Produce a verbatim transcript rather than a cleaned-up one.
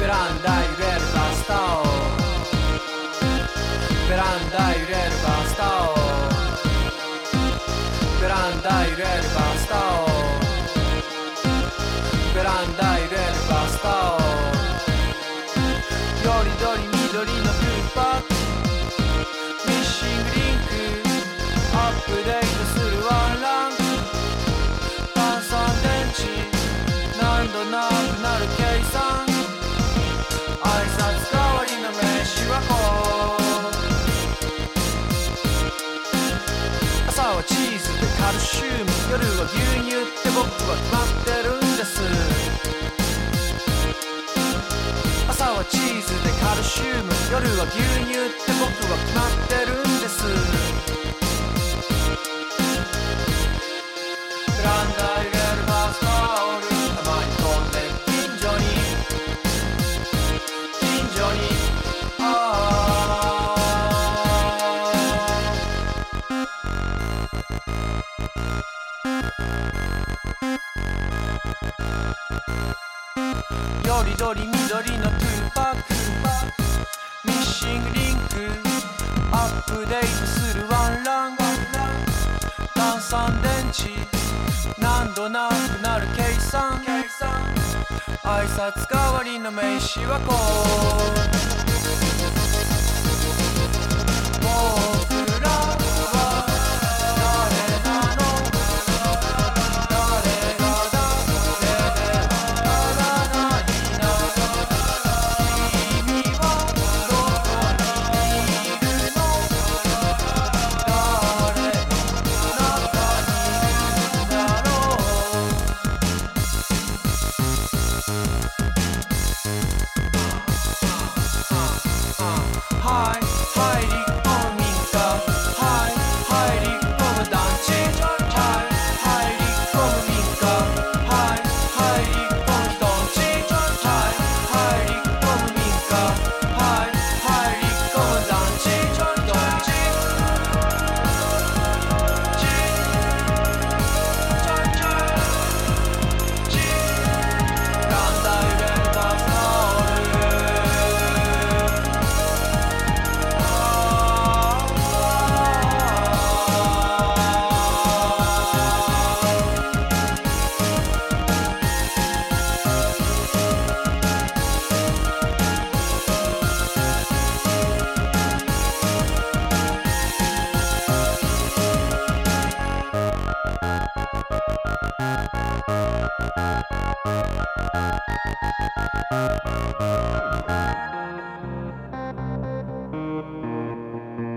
ランダ揺れるバスタオルベランダ揺れるバスタオルベランダ揺れるバスタオルベランダ揺れるバスタオルよりどり緑のプーパーミッシングリンクアップデートするワンランク炭酸電池難度なくなる計算挨拶代わりの飯はこう朝はチーズでカルシウム夜は牛乳って僕は決まってるんです朝はチーズでカルシウム夜は牛乳って僕は決まってるんですベランダ揺れるバスタオルたまに飛んで近所に近所にああよりどり緑のトゥーパックミッシングリンクアップデートするワンラン炭酸電池難度なくなる計算挨拶代わりの名詞はこう僕らは誰なの誰が誰でわからないな君はどこにいるの誰の中にいるんだろうはい入り込む民家はい入り込む団地はい入り込む民家はい入り込む人んちはい入り込む民家はい入り込む団地どんちちちょちょちランダ揺れるバスタオル Thank you.